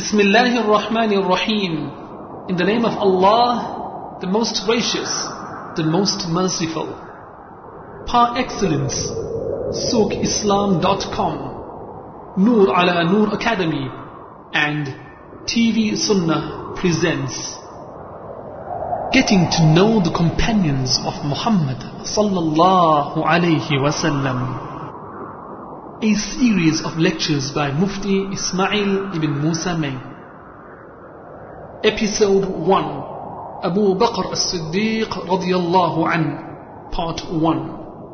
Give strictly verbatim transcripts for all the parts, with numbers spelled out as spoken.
Bismillahir Rahmanir Rahim. In the name of Allah, the most gracious, the most merciful. Par excellence, sook islam dot com, Noor Ala Noor Academy, and T V Sunnah presents Getting to Know the Companions of Muhammad Sallallahu Alaihi Wasallam. A series of lectures by Mufti Ismail ibn Musa May. Episode one, Abu Bakr as-Siddiq radiyallahu anhu, Part one.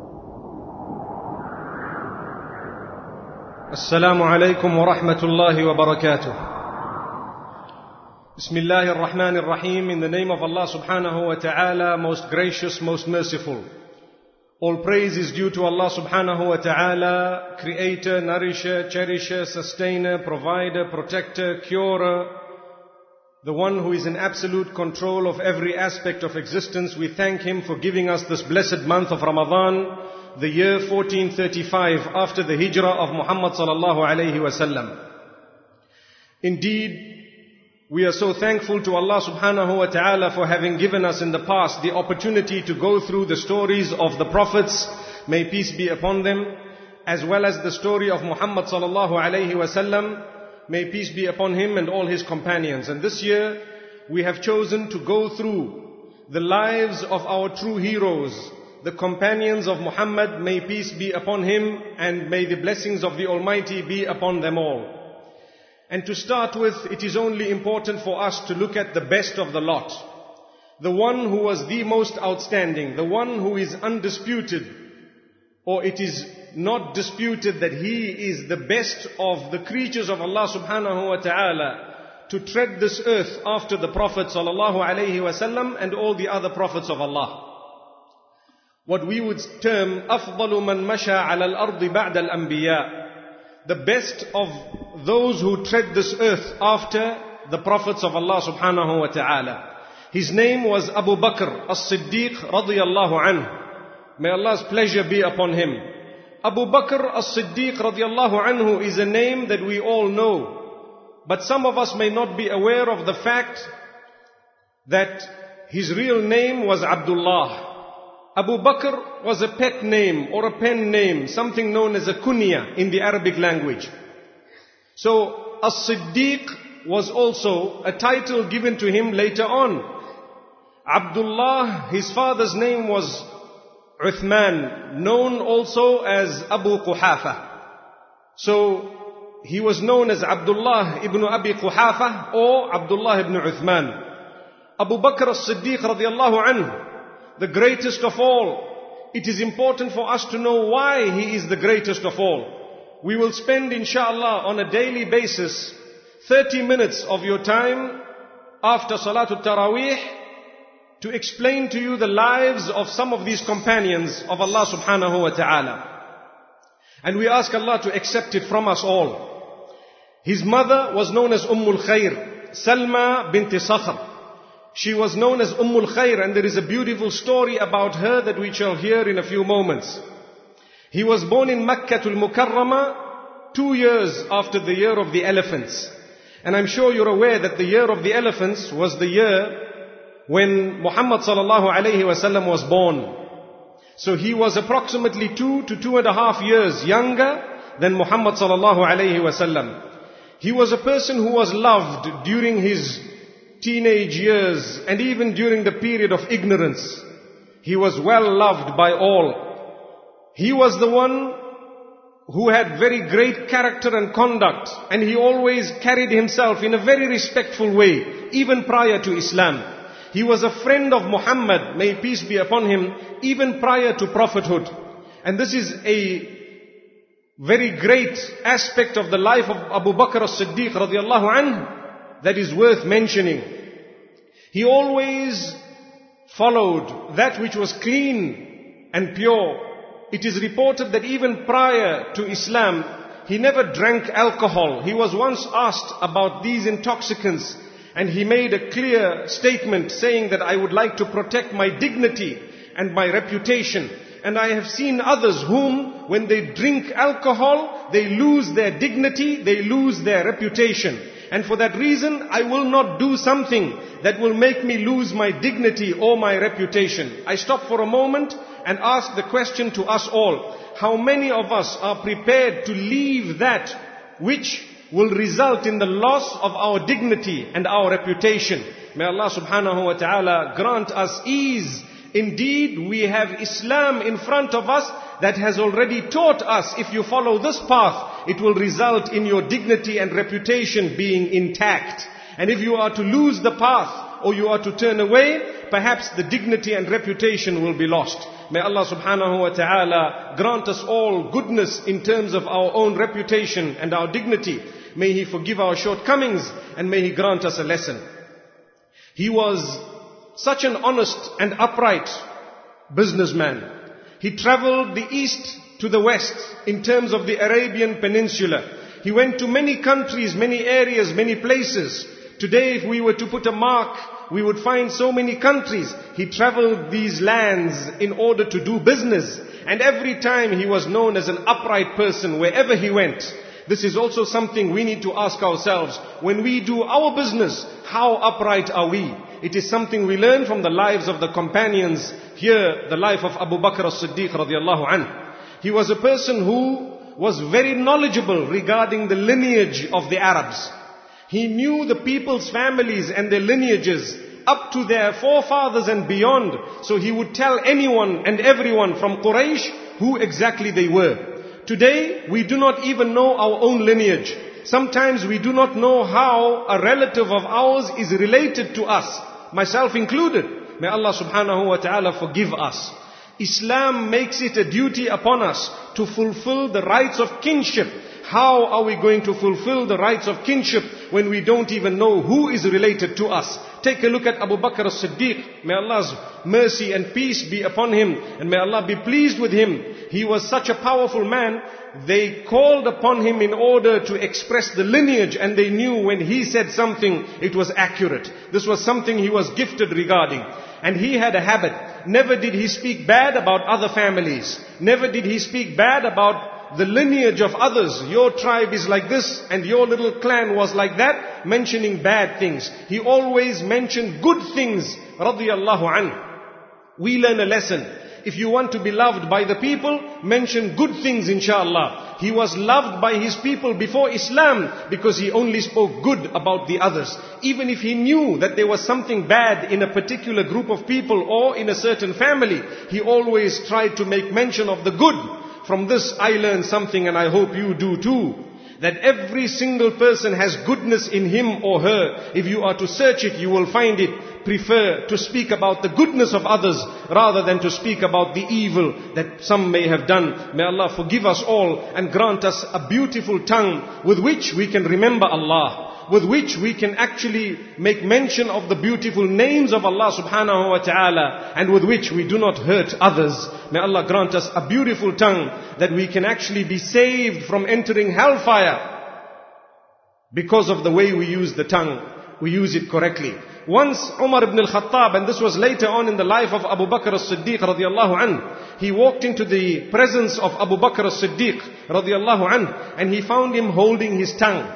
Assalamu alaikum wa rahmatullahi wa barakatuh. Bismillahir Rahmanir Rahim. In the name of Allah subhanahu wa ta'ala, most gracious, most merciful. All praise is due to Allah subhanahu wa ta'ala, creator, nourisher, cherisher, sustainer, provider, protector, curer, the one who is in absolute control of every aspect of existence. We thank Him for giving us this blessed month of Ramadan, the year fourteen thirty-five after the hijrah of Muhammad sallallahu alayhi wa sallam. Indeed, we are so thankful to Allah subhanahu wa ta'ala for having given us in the past the opportunity to go through the stories of the prophets, may peace be upon them, as well as the story of Muhammad sallallahu alayhi wa sallam, may peace be upon him and all his companions. And this year we have chosen to go through the lives of our true heroes, the companions of Muhammad, may peace be upon him, and may the blessings of the Almighty be upon them all. And to start with, it is only important for us to look at the best of the lot. The one who was the most outstanding, the one who is undisputed, or it is not disputed that he is the best of the creatures of Allah subhanahu wa ta'ala to tread this earth after the Prophet sallallahu alayhi wa sallam and all the other prophets of Allah. What we would term أفضل من مشى على الأرض بعد الأنبياء, the best of those who tread this earth after the prophets of Allah subhanahu wa ta'ala. His name was Abu Bakr as-Siddiq radiyallahu anhu. May Allah's pleasure be upon him. Abu Bakr as-Siddiq radiyallahu anhu is a name that we all know. But some of us may not be aware of the fact that his real name was Abdullah. Abu Bakr was a pet name or a pen name, something known as a kunya in the Arabic language. So, As-Siddiq was also a title given to him later on. Abdullah, his father's name was Uthman, known also as Abu Quhafa. So, he was known as Abdullah ibn Abi Quhafa or Abdullah ibn Uthman. Abu Bakr as-Siddiq radiyallahu anhu, the greatest of all. It is important for us to know why he is the greatest of all. We will spend inshallah on a daily basis thirty minutes of your time after Salatul Taraweeh to explain to you the lives of some of these companions of Allah subhanahu wa ta'ala. And we ask Allah to accept it from us all. His mother was known as Ummul Khair, Salma binti Sakhr. She was known as Ummul Khair, and there is a beautiful story about her that we shall hear in a few moments. He was born in Makkatul Mukarramah two years after the year of the elephants. And I'm sure you're aware that the year of the elephants was the year when Muhammad sallallahu alayhi wa sallam was born. So he was approximately two to two and a half years younger than Muhammad sallallahu alayhi wa sallam. He was a person who was loved during his teenage years and even during the period of ignorance. He was well loved by all. He was the one who had very great character and conduct, and he always carried himself in a very respectful way, even prior to Islam. He was a friend of Muhammad, may peace be upon him, even prior to prophethood. And this is a very great aspect of the life of Abu Bakr as-Siddiq radiyallahu anhu that is worth mentioning. He always followed that which was clean and pure. It is reported that even prior to Islam, he never drank alcohol. He was once asked about these intoxicants, and he made a clear statement saying that I would like to protect my dignity and my reputation. And I have seen others whom, when they drink alcohol, they lose their dignity, they lose their reputation. And for that reason, I will not do something that will make me lose my dignity or my reputation. I stop for a moment and ask the question to us all. How many of us are prepared to leave that which will result in the loss of our dignity and our reputation? May Allah subhanahu wa ta'ala grant us ease. Indeed, we have Islam in front of us that has already taught us, if you follow this path, it will result in your dignity and reputation being intact. And if you are to lose the path or you are to turn away, perhaps the dignity and reputation will be lost. May Allah subhanahu wa ta'ala grant us all goodness in terms of our own reputation and our dignity. May He forgive our shortcomings and may He grant us a lesson. He was such an honest and upright businessman. He traveled the east to the west in terms of the Arabian Peninsula. He went to many countries, many areas, many places. Today, if we were to put a mark, we would find so many countries. He traveled these lands in order to do business. And every time he was known as an upright person wherever he went. This is also something we need to ask ourselves. When we do our business, how upright are we? It is something we learn from the lives of the companions. Here, the life of Abu Bakr as-Siddiq radiallahu anhu. He was a person who was very knowledgeable regarding the lineage of the Arabs. He knew the people's families and their lineages up to their forefathers and beyond. So he would tell anyone and everyone from Quraysh who exactly they were. Today, we do not even know our own lineage. Sometimes we do not know how a relative of ours is related to us, myself included. May Allah subhanahu wa ta'ala forgive us. Islam makes it a duty upon us to fulfill the rights of kinship. How are we going to fulfill the rights of kinship when we don't even know who is related to us? Take a look at Abu Bakr as-Siddiq. May Allah's mercy and peace be upon him, and may Allah be pleased with him. He was such a powerful man. They called upon him in order to express the lineage, and they knew when he said something, it was accurate. This was something he was gifted regarding. And he had a habit. Never did he speak bad about other families. Never did he speak bad about the lineage of others. Your tribe is like this and your little clan was like that, mentioning bad things. He always mentioned good things, radiyallahu anhu. We learn a lesson. If you want to be loved by the people, mention good things, inshallah. He was loved by his people before Islam because he only spoke good about the others. Even if he knew that there was something bad in a particular group of people or in a certain family, he always tried to make mention of the good. From this I learned something, and I hope you do too. That every single person has goodness in him or her. If you are to search it, you will find it. Prefer to speak about the goodness of others rather than to speak about the evil that some may have done. May Allah forgive us all and grant us a beautiful tongue with which we can remember Allah, with which we can actually make mention of the beautiful names of Allah subhanahu wa ta'ala, and with which we do not hurt others. May Allah grant us a beautiful tongue that we can actually be saved from entering hellfire because of the way we use the tongue. We use it correctly. Once Umar ibn al-Khattab, and this was later on in the life of Abu Bakr as-Siddiq radiallahu anhu, he walked into the presence of Abu Bakr as-Siddiq radiallahu anhu, and he found him holding his tongue.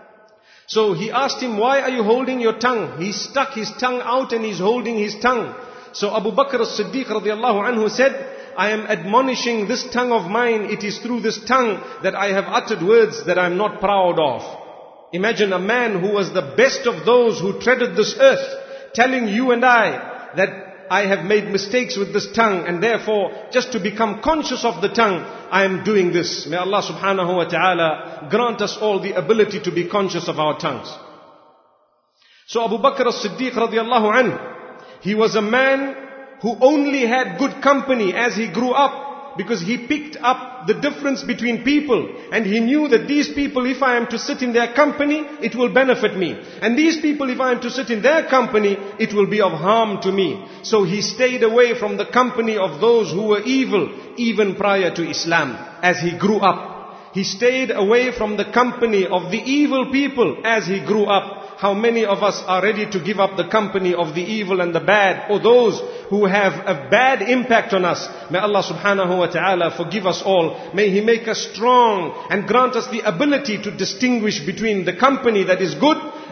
So he asked him, why are you holding your tongue? He stuck his tongue out and he's holding his tongue. So Abu Bakr as-Siddiq radiallahu anhu said, I am admonishing this tongue of mine. It is through this tongue that I have uttered words that I am not proud of. Imagine a man who was the best of those who treaded this earth, telling you and I that I have made mistakes with this tongue, and therefore just to become conscious of the tongue, I am doing this. May Allah subhanahu wa ta'ala grant us all the ability to be conscious of our tongues. So Abu Bakr as-Siddiq radiallahu anhu, he was a man who only had good company as he grew up, because he picked up the difference between people, and he knew that these people, if I am to sit in their company, it will benefit me. And these people, if I am to sit in their company, it will be of harm to me. So he stayed away from the company of those who were evil, even prior to Islam, as he grew up. He stayed away from the company of the evil people as he grew up. How many of us are ready to give up the company of the evil and the bad, or those who have a bad impact on us? May Allah subhanahu wa ta'ala forgive us all. May He make us strong and grant us the ability to distinguish between the company that is good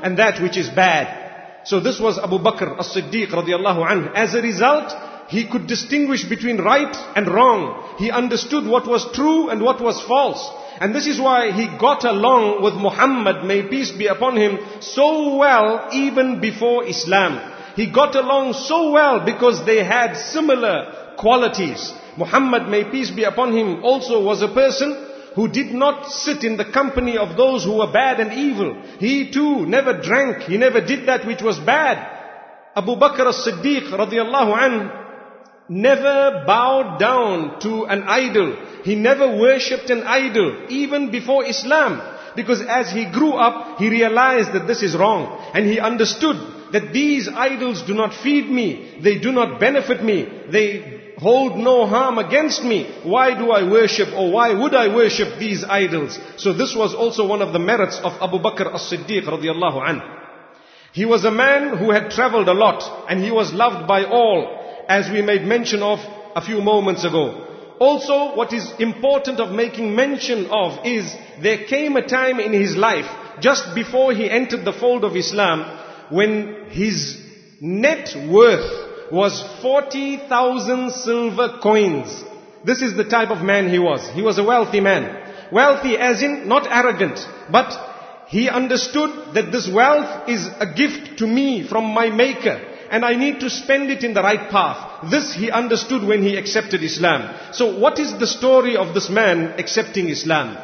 and that which is bad. So this was Abu Bakr as-Siddiq radiallahu anhu. As a result, he could distinguish between right and wrong. He understood what was true and what was false. And this is why he got along with Muhammad, may peace be upon him, so well even before Islam. He got along so well because they had similar qualities. Muhammad, may peace be upon him, also was a person who did not sit in the company of those who were bad and evil. He too never drank. He never did that which was bad. Abu Bakr as-Siddiq radiallahu anhu never bowed down to an idol. He never worshipped an idol, even before Islam. Because as he grew up, he realized that this is wrong. And he understood that these idols do not feed me. They do not benefit me. They hold no harm against me. Why do I worship, or why would I worship these idols? So this was also one of the merits of Abu Bakr as-Siddiq radiallahu anhu. He was a man who had traveled a lot, and he was loved by all, as we made mention of a few moments ago. Also, what is important of making mention of is, there came a time in his life, just before he entered the fold of Islam, when his net worth was forty thousand silver coins. This is the type of man he was. He was a wealthy man. Wealthy as in, not arrogant, but he understood that this wealth is a gift to me from my Maker, and I need to spend it in the right path. This he understood when he accepted Islam. So what is the story of this man accepting Islam?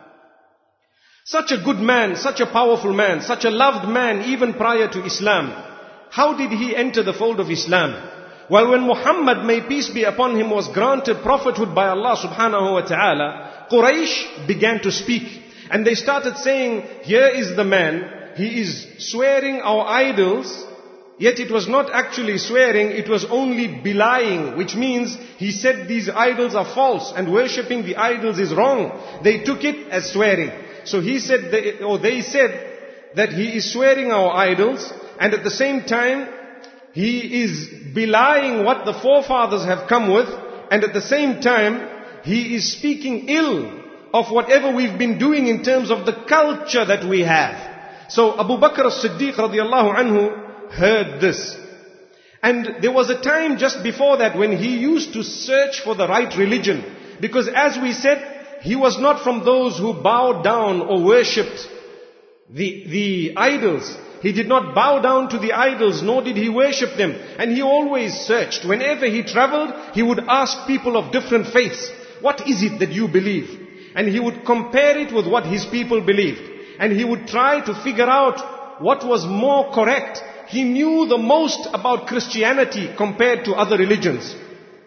Such a good man, such a powerful man, such a loved man even prior to Islam. How did he enter the fold of Islam? Well, when Muhammad, may peace be upon him, was granted prophethood by Allah subhanahu wa ta'ala, Quraysh began to speak. And they started saying, here is the man, he is swearing our idols, yet it was not actually swearing, it was only belying, which means he said these idols are false and worshipping the idols is wrong. They took it as swearing. So he said, they, or they said that he is swearing our idols, and at the same time, he is belying what the forefathers have come with, and at the same time, he is speaking ill of whatever we've been doing in terms of the culture that we have. So Abu Bakr as-Siddiq radiallahu anhu heard this. And there was a time just before that when he used to search for the right religion. Because as we said, he was not from those who bowed down or worshipped the, the idols. He did not bow down to the idols, nor did he worship them. And he always searched. Whenever he traveled, he would ask people of different faiths, what is it that you believe? And he would compare it with what his people believed. And he would try to figure out what was more correct. He knew the most about Christianity compared to other religions.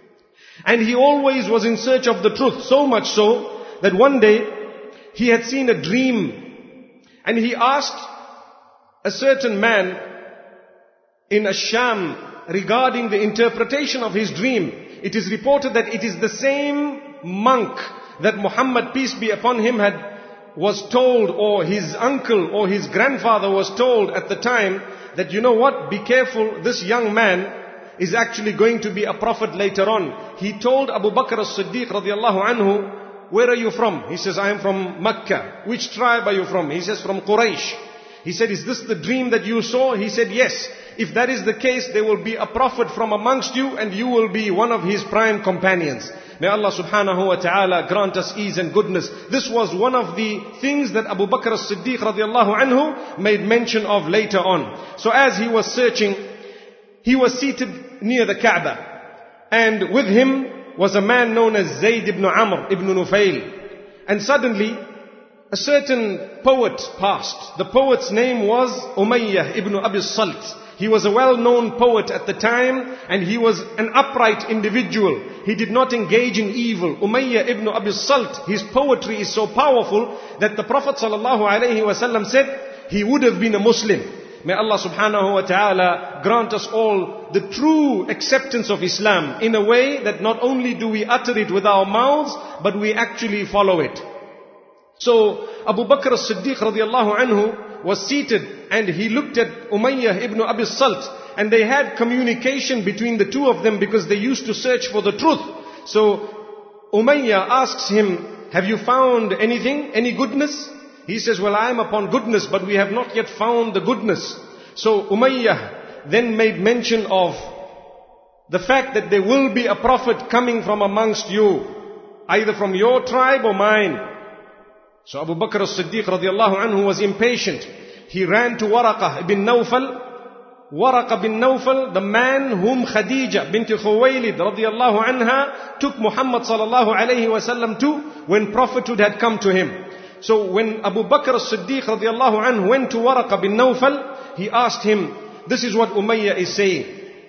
And he always was in search of the truth, so much so that one day he had seen a dream. And he asked a certain man in Asham regarding the interpretation of his dream. It is reported that it is the same monk that Muhammad, peace be upon him, had was told, or his uncle or his grandfather was told at the time, that you know what, be careful, this young man is actually going to be a prophet later on. He told Abu Bakr as-Siddiq radiallahu anhu, where are you from? He says, I am from Mecca. Which tribe are you from? He says, from Quraysh. He said, is this the dream that you saw? He said, yes. If that is the case, there will be a prophet from amongst you, and you will be one of his prime companions. May Allah subhanahu wa ta'ala grant us ease and goodness. This was one of the things that Abu Bakr as-Siddiq radiallahu anhu made mention of later on. So as he was searching, he was seated near the Kaaba. And with him was a man known as Zayd ibn Amr ibn Nufayl. And suddenly, a certain poet passed. The poet's name was Umayyah ibn Abi Salt. He was a well-known poet at the time, and he was an upright individual. He did not engage in evil. Umayyah ibn Abi Salt, his poetry is so powerful that the Prophet sallallahu alaihi wasallam said he would have been a Muslim. May Allah subhanahu wa ta'ala grant us all the true acceptance of Islam in a way that not only do we utter it with our mouths, but we actually follow it. So Abu Bakr as-Siddiq radiallahu anhu was seated, and he looked at Umayyah ibn Abi Salt, and they had communication between the two of them because they used to search for the truth. So Umayyah asks him, have you found anything, any goodness? He says, well, I am upon goodness, but we have not yet found the goodness. So Umayyah then made mention of the fact that there will be a prophet coming from amongst you, either from your tribe or mine. So Abu Bakr as-Siddiq radiallahu anhu was impatient. He ran to Waraqah ibn Nawfal. Waraqah bin Nawfal, the man whom Khadija bint Khuwaylid radiallahu anha took Muhammad sallallahu alayhi wasallam to when prophethood had come to him. So when Abu Bakr as-Siddiq radiallahu anhu went to Waraqah bin Nawfal, he asked him, this is what Umayyah is saying.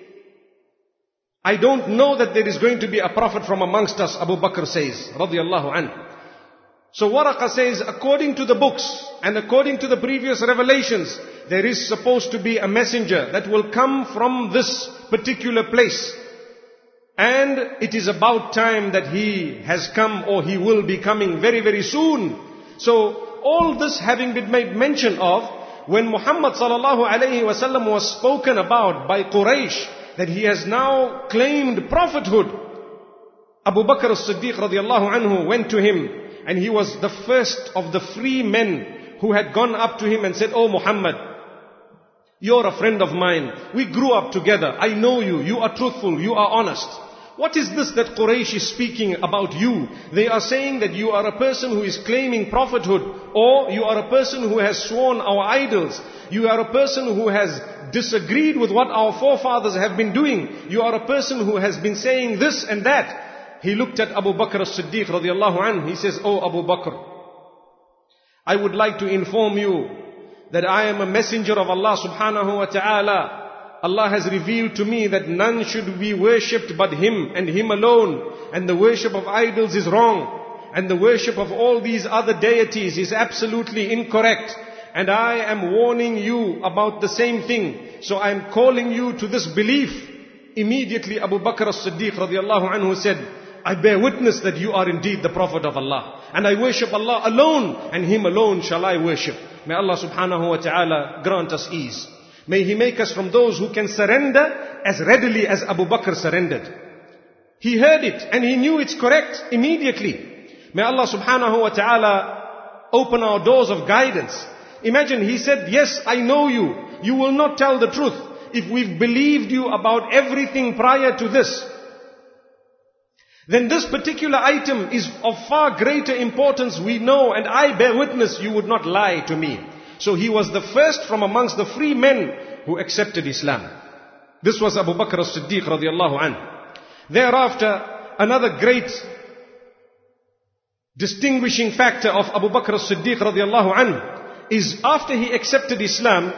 I don't know that there is going to be a prophet from amongst us, Abu Bakr says, radiallahu anhu. So Waraqah says, according to the books and according to the previous revelations, there is supposed to be a messenger that will come from this particular place. And it is about time that he has come, or he will be coming very, very soon. So all this having been made mention of, when Muhammad sallallahu alayhi wasallam was spoken about by Quraysh, that he has now claimed prophethood, Abu Bakr as-Siddiq radiallahu anhu went to him, and he was the first of the free men who had gone up to him and said, oh Muhammad, you're a friend of mine. We grew up together. I know you. You are truthful. You are honest. What is this that Quraysh is speaking about you? They are saying that you are a person who is claiming prophethood, or you are a person who has sworn our idols. You are a person who has disagreed with what our forefathers have been doing. You are a person who has been saying this and that. He looked at Abu Bakr as-Siddiq radiallahu anhu. He says, oh Abu Bakr, I would like to inform you that I am a messenger of Allah subhanahu wa ta'ala. Allah has revealed to me that none should be worshipped but Him and Him alone. And the worship of idols is wrong. And the worship of all these other deities is absolutely incorrect. And I am warning you about the same thing. So I am calling you to this belief. Immediately Abu Bakr as-Siddiq radiallahu anhu said, I bear witness that you are indeed the Prophet of Allah. And I worship Allah alone, and Him alone shall I worship. May Allah subhanahu wa ta'ala grant us ease. May He make us from those who can surrender as readily as Abu Bakr surrendered. He heard it and he knew it's correct immediately. May Allah subhanahu wa ta'ala open our doors of guidance. Imagine, he said, yes, I know you. You will not tell the truth. If we've believed you about everything prior to this, then this particular item is of far greater importance, we know, and I bear witness you would not lie to me. So he was the first from amongst the free men who accepted Islam. This was Abu Bakr as-Siddiq radiallahu anhu. Thereafter, another great distinguishing factor of Abu Bakr as-Siddiq radiallahu anhu is after he accepted Islam,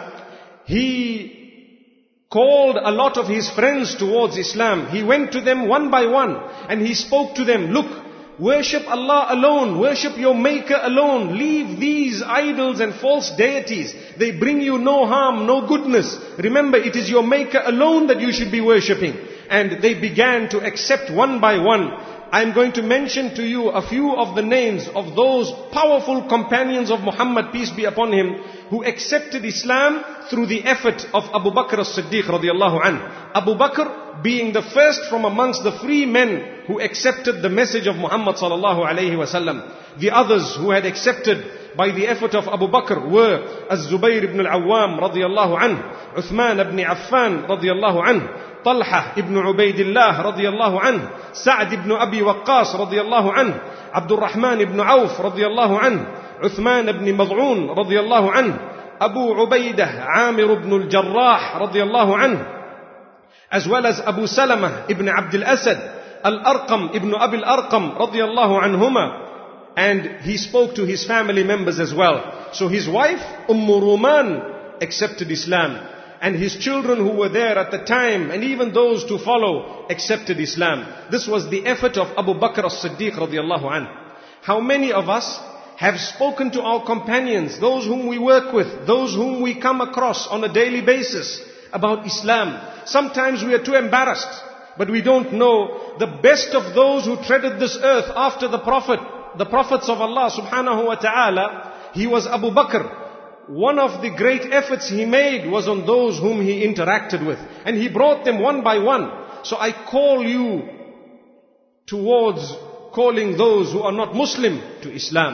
he called a lot of his friends towards Islam. He went to them one by one and he spoke to them, look, worship Allah alone, worship your Maker alone, leave these idols and false deities. They bring you no harm, no goodness. Remember, it is your Maker alone that you should be worshipping. And they began to accept one by one. I'm going to mention to you a few of the names of those powerful companions of Muhammad, peace be upon him, who accepted Islam through the effort of Abu Bakr as-Siddiq radiallahu anhu. Abu Bakr being the first from amongst the free men who accepted the message of Muhammad sallallahu alayhi wasallam. The others who had accepted by the effort of Abu Bakr were Az-Zubayr ibn al-Awwam radiallahu anhu, Uthman ibn Affan radiallahu anhu, Talha ibn Ubaidillah radiallahu anhu, Sa'd ibn Abi Waqqas radiallahu anhu, Abdul Rahman ibn Auf radiallahu anhu, Uthman ibn Mad'un radiallahu anhu, Abu Ubaidah Amir ibn al-Jarrah radiallahu anhu, as well as Abu Salama ibn Abdul Asad, Al-Arqam ibn Abi al-Arqam radiallahu anhuma. And he spoke to his family members as well. So his wife, Umm Ruman, accepted Islam. And his children who were there at the time, and even those to follow, accepted Islam. This was the effort of Abu Bakr as-Siddiq radiallahu anhu. How many of us have spoken to our companions, those whom we work with, those whom we come across on a daily basis, about Islam? Sometimes we are too embarrassed, but we don't know the best of those who treaded this earth after the Prophet, the Prophets of Allah subhanahu wa ta'ala. He was Abu Bakr. One of the great efforts he made was on those whom he interacted with. And he brought them one by one. So I call you towards calling those who are not Muslim to Islam.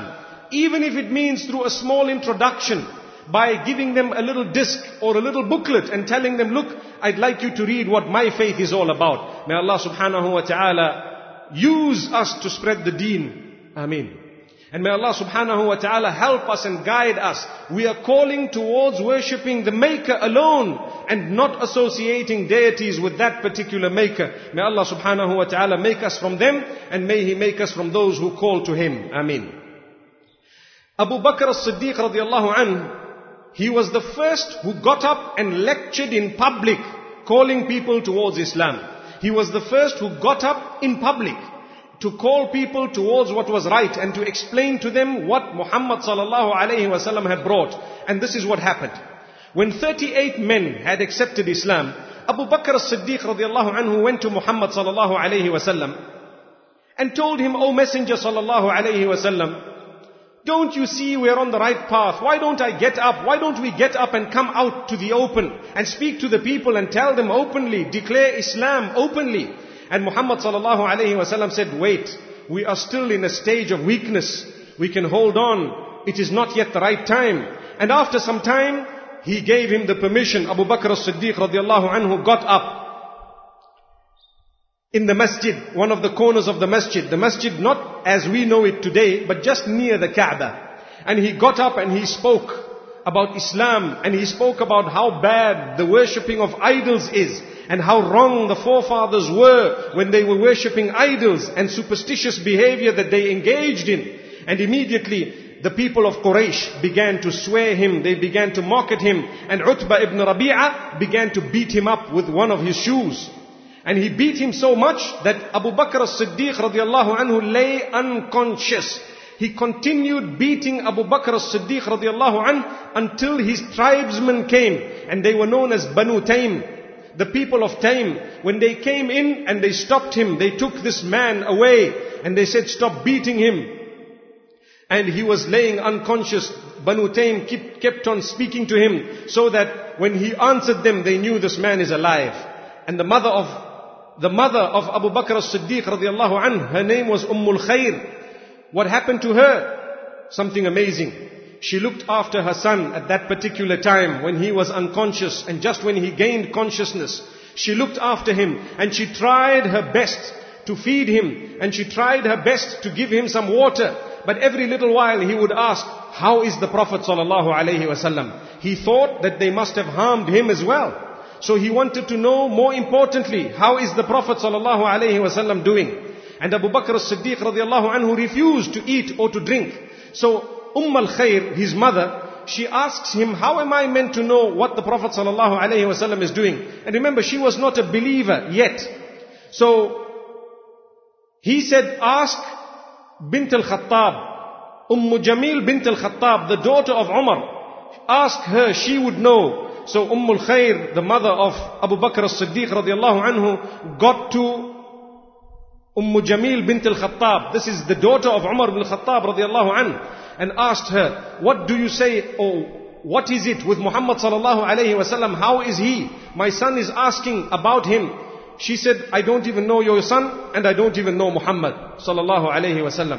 even if it means through a small introduction, by giving them a little disc or a little booklet and telling them, look, I'd like you to read what my faith is all about. May Allah subhanahu wa ta'ala use us to spread the deen. Ameen. And may Allah subhanahu wa ta'ala help us and guide us. We are calling towards worshipping the Maker alone and not associating deities with that particular Maker. May Allah subhanahu wa ta'ala make us from them, and may He make us from those who call to Him. Ameen. Abu Bakr as-Siddiq radiallahu anhu, he was the first who got up and lectured in public, calling people towards Islam. He was the first who got up in public to call people towards what was right and to explain to them what Muhammad sallallahu alayhi wa sallam had brought. And this is what happened. When thirty-eight men had accepted Islam, Abu Bakr as-Siddiq radiallahu anhu went to Muhammad sallallahu alayhi wa sallam and told him, O Messenger sallallahu alayhi wa sallam, don't you see we're on the right path? Why don't I get up? Why don't we get up and come out to the open and speak to the people and tell them openly, declare Islam openly? And Muhammad sallallahu alayhi wa sallam said, wait, we are still in a stage of weakness. We can hold on. It is not yet the right time. And after some time, he gave him the permission. Abu Bakr as-Siddiq radiallahu anhu got up in the masjid, one of the corners of the masjid. The masjid not as we know it today, but just near the Kaaba. And he got up and he spoke about Islam, and he spoke about how bad the worshipping of idols is, and how wrong the forefathers were when they were worshipping idols and superstitious behavior that they engaged in. And immediately the people of Quraysh began to swear him, they began to mock at him, and Utbah ibn Rabi'ah began to beat him up with one of his shoes. And he beat him so much that Abu Bakr as-Siddiq radiallahu anhu lay unconscious. He continued beating Abu Bakr as-Siddiq radiallahu anhu until his tribesmen came, and they were known as Banu Taym, the people of Taym. When they came in and they stopped him, they took this man away and they said, stop beating him. And he was laying unconscious. Banu Taym kept, kept on speaking to him, so that when he answered them, they knew this man is alive. And the mother of The mother of Abu Bakr as-Siddiq radiallahu anhu, her name was Ummul Khair. What happened to her? Something amazing. She looked after her son at that particular time when he was unconscious, and just when he gained consciousness, she looked after him and she tried her best to feed him, and she tried her best to give him some water. But every little while he would ask, how is the Prophet sallallahu alaihi wasallam? He thought that they must have harmed him as well. So he wanted to know, more importantly, how is the Prophet sallallahu alaihi wasallam doing? And Abu Bakr as-Siddiq radiallahu anhu refused to eat or to drink. So Umm al-Khair, his mother, she asks him, how am I meant to know what the Prophet sallallahu alaihi wasallam is doing? And remember, she was not a believer yet. So he said, ask Bint al-Khattab, Umm Jamil Bint al-Khattab, the daughter of Umar. Ask her, she would know. So Umm al-Khair, the mother of Abu Bakr as-Siddiq radiallahu anhu, got to Umm Jamil bint al-Khattab. This is the daughter of Umar ibn al-Khattab radiallahu anhu, and asked her, what do you say, or what is it with Muhammad sallallahu alayhi wasallam? How is he? My son is asking about him. She said, I don't even know your son, and I don't even know Muhammad sallallahu alayhi wasallam.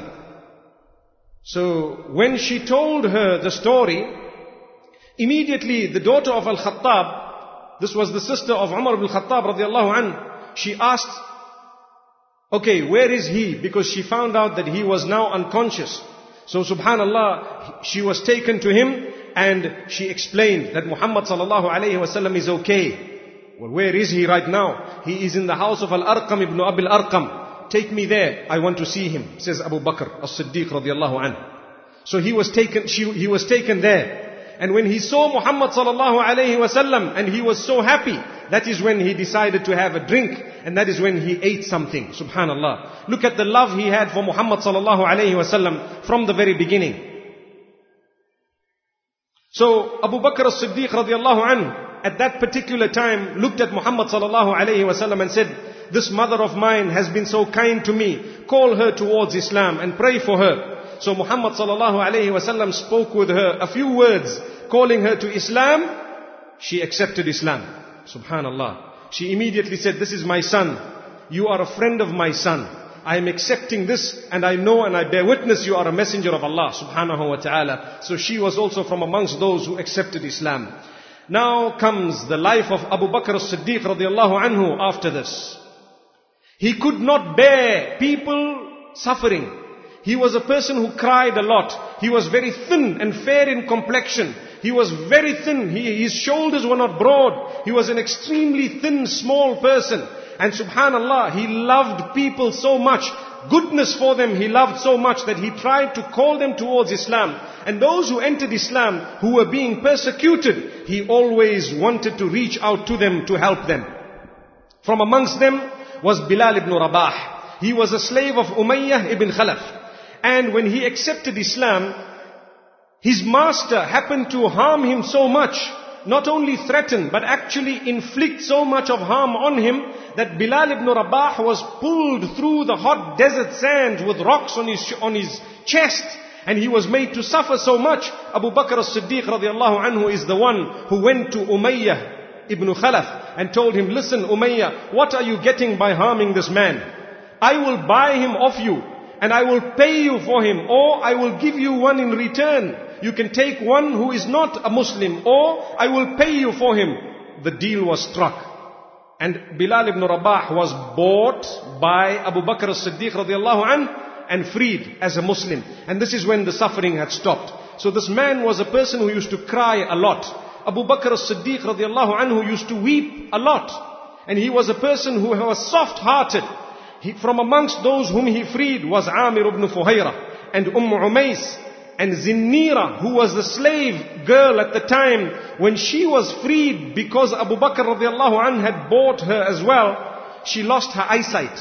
So when she told her the story, immediately the daughter of Al-Khattab, this was the sister of Umar ibn al-Khattab radiallahu anhu, she asked, okay, where is he? Because she found out that he was now unconscious. So subhanallah, she was taken to him and she explained that Muhammad sallallahu alayhi wasallam is okay. Well, where is he right now? He is in the house of Al-Arqam ibn Abil Arqam. Take me there, I want to see him, says Abu Bakr as-Siddiq radiallahu anhu. So he was taken, she, he was taken there. And when he saw Muhammad sallallahu alayhi wasallam, and he was so happy, that is when he decided to have a drink, and that is when he ate something. Subhanallah. Look at the love he had for Muhammad sallallahu alayhi wasallam from the very beginning. So Abu Bakr as-Siddiq radiallahu anhu, at that particular time, looked at Muhammad sallallahu alayhi wasallam and said, this mother of mine has been so kind to me. Call her towards Islam and pray for her. So Muhammad sallallahu alayhi wasallam spoke with her a few words, calling her to Islam. She accepted Islam. Subhanallah. She immediately said, this is my son. You are a friend of my son. I am accepting this, and I know and I bear witness you are a messenger of Allah subhanahu wa ta'ala. So she was also from amongst those who accepted Islam. Now comes the life of Abu Bakr as-Siddiq radiallahu anhu after this. He could not bear people suffering. He was a person who cried a lot. He was very thin and fair in complexion. He was very thin. He, his shoulders were not broad. He was an extremely thin, small person. And subhanallah, he loved people so much. Goodness for them he loved so much that he tried to call them towards Islam. And those who entered Islam, who were being persecuted, he always wanted to reach out to them to help them. From amongst them was Bilal ibn Rabah. He was a slave of Umayyah ibn Khalaf. And when he accepted Islam, his master happened to harm him so much, not only threaten, but actually inflict so much of harm on him, that Bilal ibn Rabah was pulled through the hot desert sands with rocks on his, on his chest, and he was made to suffer so much. Abu Bakr as-Siddiq radiallahu anhu is the one who went to Umayyah ibn Khalaf and told him, listen Umayyah, what are you getting by harming this man? I will buy him off you, and I will pay you for him, or I will give you one in return. You can take one who is not a Muslim, or I will pay you for him. The deal was struck. And Bilal ibn Rabah was bought by Abu Bakr as-Siddiq radiallahu anhu and freed as a Muslim. And this is when the suffering had stopped. So this man was a person who used to cry a lot. Abu Bakr as-Siddiq radiallahu anhu used to weep a lot. And he was a person who was soft-hearted. He, from amongst those whom he freed was Amir ibn Fuhayra and Umm Umays. And Zinnira, who was the slave girl at the time, when she was freed because Abu Bakr radiallahu anhu had bought her as well, she lost her eyesight.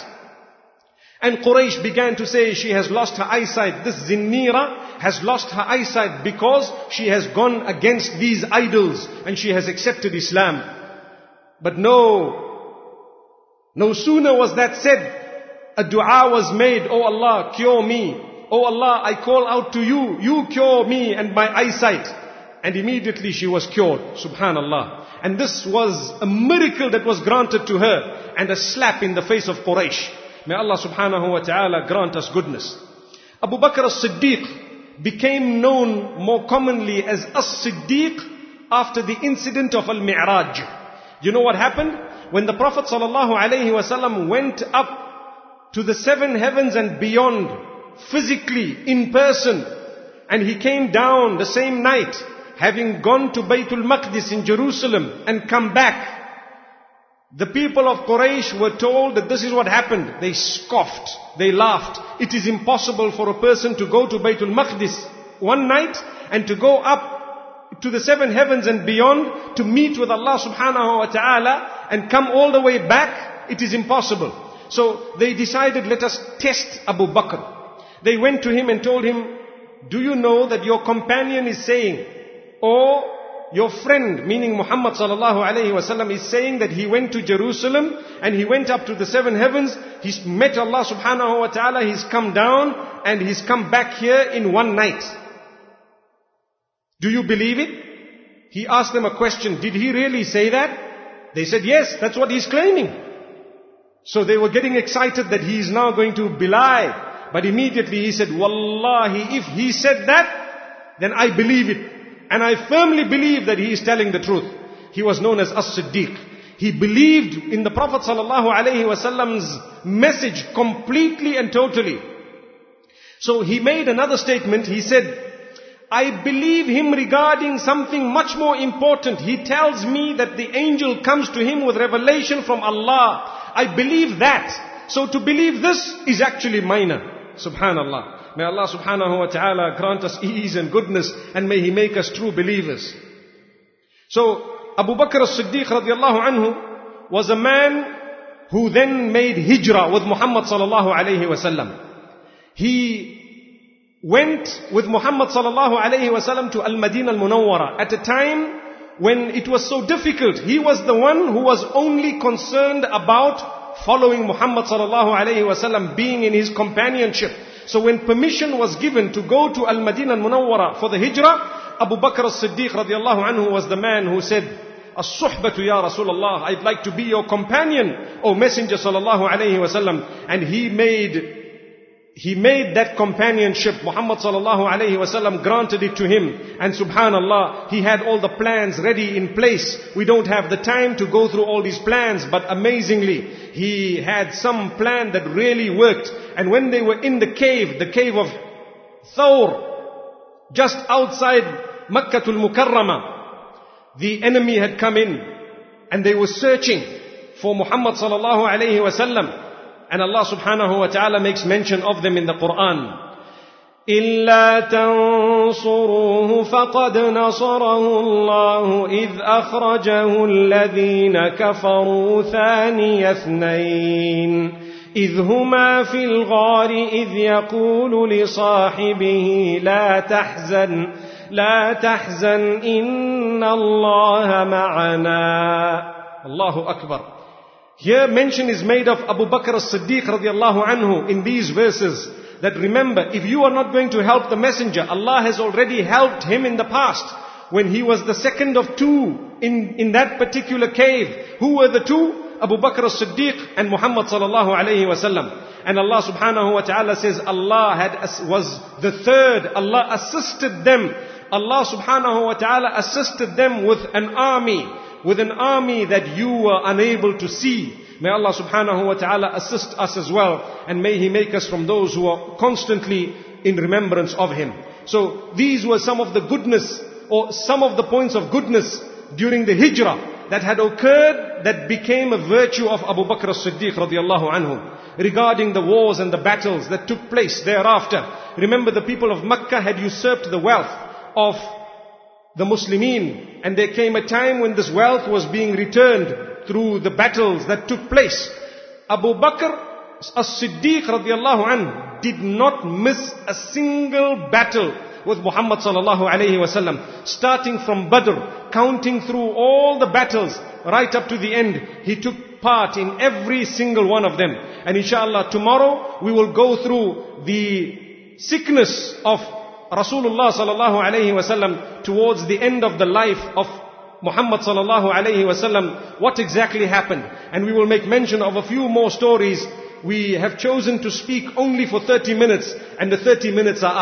And Quraysh began to say she has lost her eyesight. This Zinnira has lost her eyesight because she has gone against these idols and she has accepted Islam. But no, no sooner was that said, a dua was made, oh Allah, cure me. Oh Allah, I call out to you, you cure me and my eyesight. And immediately she was cured, subhanallah. And this was a miracle that was granted to her, and a slap in the face of Quraysh. May Allah subhanahu wa ta'ala grant us goodness. Abu Bakr as-Siddiq became known more commonly as As-Siddiq after the incident of Al-Mi'raj. You know what happened? When the Prophet sallallahu alayhi wa sallam went up to the seven heavens and beyond, physically, in person, and he came down the same night, having gone to Baytul Maqdis in Jerusalem and come back. The people of Quraysh were told that this is what happened. They scoffed, they laughed. It is impossible for a person to go to Baytul Maqdis one night and to go up to the seven heavens and beyond to meet with Allah subhanahu wa ta'ala and come all the way back. It is impossible. So they decided, let us test Abu Bakr. They went to him and told him, do you know that your companion is saying, or your friend, meaning Muhammad sallallahu alayhi wa sallam, is saying that he went to Jerusalem and he went up to the seven heavens, he's met Allah subhanahu wa ta'ala, he's come down and he's come back here in one night. Do you believe it? He asked them a question, did he really say that? They said, yes, that's what he's claiming. So they were getting excited that he is now going to belie. But immediately he said, Wallahi, if he said that, then I believe it. And I firmly believe that he is telling the truth. He was known as As-Siddiq. He believed in the Prophet sallallahu alaihi wasallam's message completely and totally. So he made another statement. He said, I believe him regarding something much more important. He tells me that the angel comes to him with revelation from Allah. I believe that. So to believe this is actually minor. Subhanallah. May Allah subhanahu wa ta'ala grant us ease and goodness, and may He make us true believers. So Abu Bakr as-Siddiq radiallahu anhu was a man who then made hijrah with Muhammad sallallahu alayhi wa sallam. He went with Muhammad sallallahu alayhi wa sallam to Al-Madinah Al-Munawwara at a time when it was so difficult. He was the one who was only concerned about following Muhammad sallallahu alayhi wa sallam, being in his companionship. So when permission was given to go to Al-Madinah Al-Munawwara for the hijrah, Abu Bakr as-Siddiq radiallahu anhu was the man who said, As-suhbatu ya Rasulullah, I'd like to be your companion, O Messenger sallallahu alayhi wasallam. And he made He made that companionship, Muhammad sallallahu alayhi wasallam granted it to him. And subhanallah, he had all the plans ready in place. We don't have the time to go through all these plans, but amazingly, he had some plan that really worked. And when they were in the cave, the cave of Thawr, just outside Makkatul Mukarramah, the enemy had come in and they were searching for Muhammad sallallahu alayhi wasallam. And Allah subhanahu wa ta'ala makes mention of them in the Quran. إِلَّا تَنصُرُوهُ فَقَدْ نَصَرَهُ اللَّهُ إِذْ أَخْرَجَهُ الَّذِينَ كَفَرُوا ثَانِيَ اثْنَيْنِ إِذْ هُمَا فِي الْغَارِ إِذْ يَقُولُ لِصَاحِبِهِ لَا تَحْزَنْ لَا تَحْزَنْ إِنَّ اللَّهَ مَعَنَا. Allahu Akbar. Here mention is made of Abu Bakr as-Siddiq radiallahu anhu in these verses. That remember, if you are not going to help the messenger, Allah has already helped him in the past. When he was the second of two in, in that particular cave. Who were the two? Abu Bakr as-Siddiq and Muhammad sallallahu alayhi wasallam. And Allah subhanahu wa ta'ala says Allah had, was the third. Allah assisted them. Allah subhanahu wa ta'ala assisted them with an army. With an army that you were unable to see. May Allah subhanahu wa ta'ala assist us as well. And may He make us from those who are constantly in remembrance of Him. So these were some of the goodness, or some of the points of goodness during the hijrah that had occurred, that became a virtue of Abu Bakr as-Siddiq radiallahu anhu. Regarding the wars and the battles that took place thereafter. Remember, the people of Makkah had usurped the wealth of the Muslimin, and there came a time when this wealth was being returned through the battles that took place. Abu Bakr as-Siddiq radiallahu anhu did not miss a single battle with Muhammad sallallahu alayhi wasallam. Starting from Badr, counting through all the battles, right up to the end, he took part in every single one of them. And inshallah, tomorrow we will go through the sickness of Rasulullah sallallahu alayhi wasallam towards the end of the life of Muhammad sallallahu alayhi wasallam. What exactly happened? And we will make mention of a few more stories. We have chosen to speak only for thirty minutes, and the thirty minutes are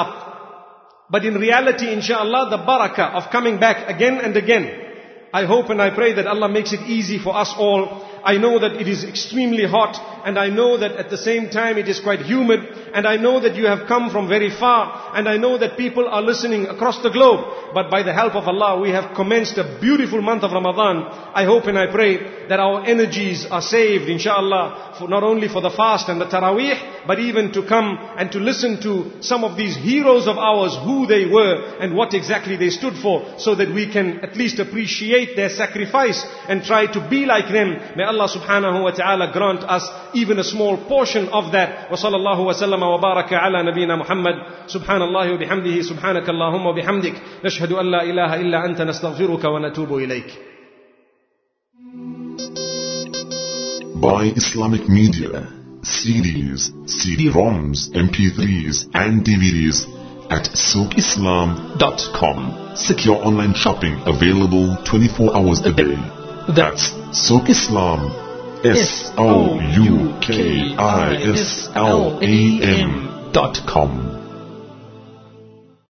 up. But in reality, inshallah, the barakah of coming back again and again, I hope and I pray that Allah makes it easy for us all. I know that it is extremely hot, and I know that at the same time it is quite humid, and I know that you have come from very far, and I know that people are listening across the globe. But by the help of Allah, we have commenced a beautiful month of Ramadan. I hope and I pray that our energies are saved, inshallah, for not only for the fast and the Taraweeh, but even to come and to listen to some of these heroes of ours, who they were and what exactly they stood for, so that we can at least appreciate their sacrifice and try to be like them. May Allah subhanahu wa ta'ala grant us even a small portion of that. Wa sallallahu wa sallama wa baraka ala nabina Muhammad. Subhanallahi wa bihamdihi, subhanaka Allahumma wa bihamdik. Nashhadu an la ilaha illa anta, nastaghfiruka wa natubu ilayk. Buy Islamic media, C Ds, C D-ROMs, M P threes and D V Ds at souk islam dot com. Secure online shopping available twenty-four hours a day. That's Souk Islam, S O U K I S L A M dot com.